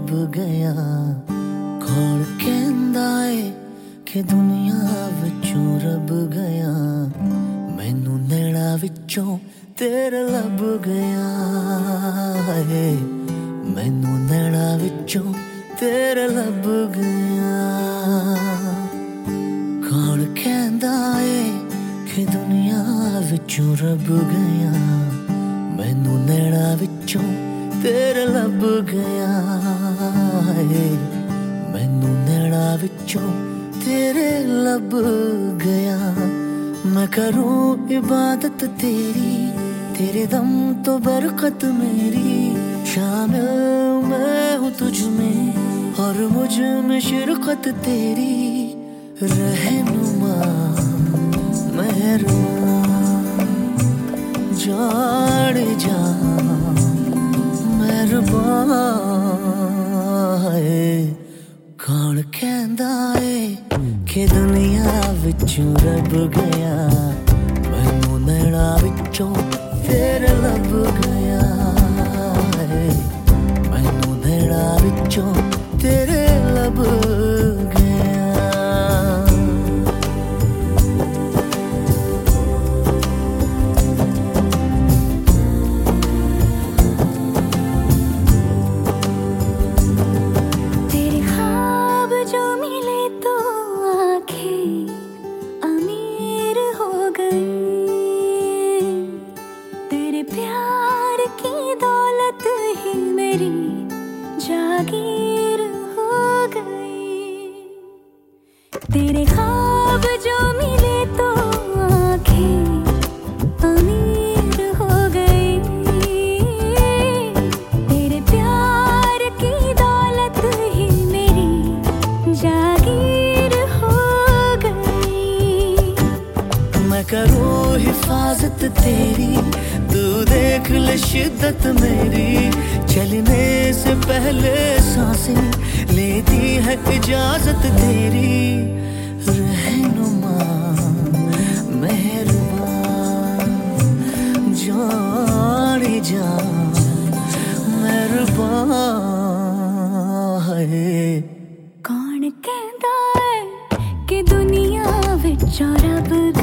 ਲੱਭ ਗਿਆ। ਕੌਣ ਕਹਿੰਦਾ ਏ ਕਿ ਦੁਨੀਆ ਵਿੱਚੋਂ ਰੱਬ ਗਿਆ। ਮੈਨੂੰ ਨੈਣਾ ਵਿੱਚੋਂ ਤੇਰੇ ਲੱਭ ਗਿਆ ਏ। ਮੈਨੂੰ ਨੈਣਾ ਵਿੱਚੋਂ ਤੇਰੇ ਲੱਭ ਗਿਆ। ਕੌਣ ਕਹਿੰਦਾ ਏ ਕਿ ਦੁਨੀਆ ਵਿੱਚੋਂ ਰੱਬ ਗਿਆ। ਮੈਨੂੰ ਨੈਣਾ ਵਿੱਚੋਂ ਤੇਰੇ ਲੱਭ ਗਿਆ ਏ। ਮੈਨੂੰ ਨੈਣਾ ਵਿੱਚੋਂ तेरे लब गया। मैं करूं इबादत तेरी, तेरे दम तो बरकत मेरी। शामिल मैं हूँ तुझ में और मुझ में शिरकत तेरी। रहनुमा मेहरबान जाड़ जा मेहरबान। कौन कहंदा ए कि दुनिया विचों रब गया। मैनू नैना विचों तेरे लब गया। मैनू नैना विचों तेरे लब गया। जागीर हो गई। तेरे ख्वाब जो मिले तो आंखें अमीर हो गई। तेरे प्यार की दौलत ही मेरी जागीर हो गई। मैं करूँ हिफाजत तेरी, तू देख ले शिद्दत मेरी। चलने से पहले सांसें लेती है इजाजत तेरी। रहनुमा मेहरबान जाने जा मेहरबान। कौन कहता है कि दुनिया विच रब